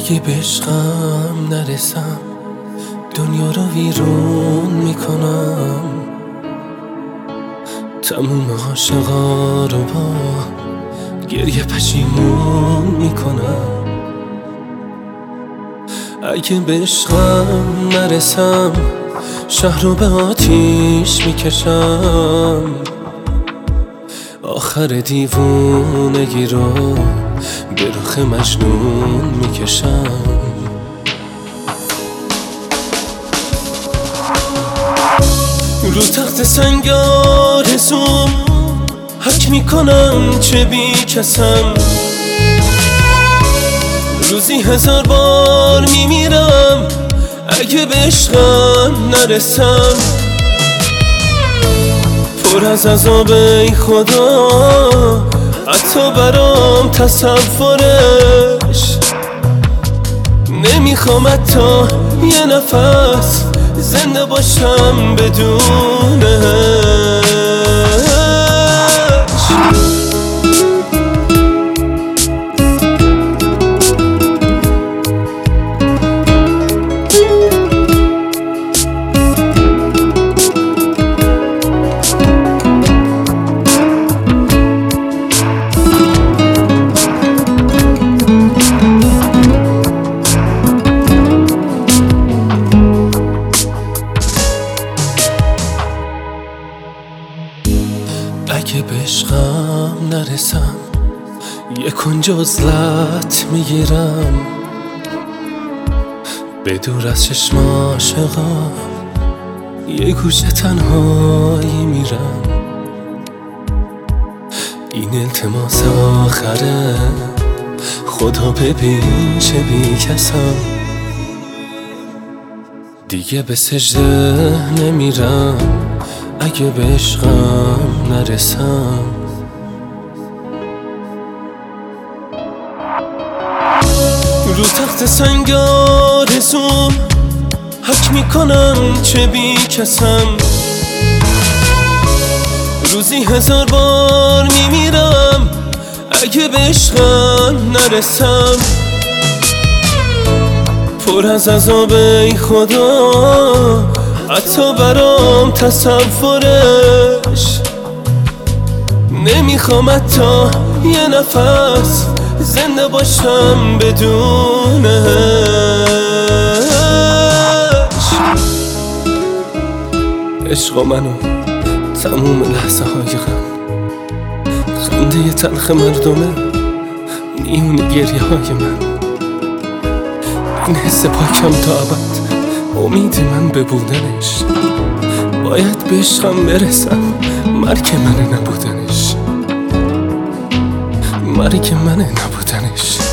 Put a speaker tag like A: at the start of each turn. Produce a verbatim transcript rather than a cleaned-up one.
A: اگه به عشقم نرسم دنیا رو ویرون میکنم، تموم عاشقا رو با گریه پشیمون میکنم. اگه به عشقم نرسم شهر رو به آتیش میکشم، آخر دیوونگی رو به رخ مجنون میکشم. رو تخت سنگ آرزوم حک میکنم چه بی کسم، روزی هزار بار میمیرم اگه به عشقم نرسم. پر از عذاب ای خدا حتی برام تصورش، نمیخوام حتی یه نفس زنده باشم بدونش. اگه به عشقم نرسم یه کنج عزلت میگیرم، به دور از چشم عاشقا یه گوشه تنهایی میرم. این التماس آخره خدا ببین چه بی کسم، دیگه به سجده نمیرم اگه به عشقم نرسم. رو تخت سنگ آرزوم حک میکنم چه بی کسم، روزی هزار بار میمیرم اگه به عشقم نرسم. پر از عذاب ای خدا حتی برام تصورش، نمیخوام حتی یه نفس زنده باشم بدونش. عشق منو تموم لحظه های غم، خنده تلخ مردمه نیون گریه های من، این حس پاکم تا ابد امید من به بودنش، باید به عشقم برسم مرگ منه نبودنش، مرگ منه نبودنش.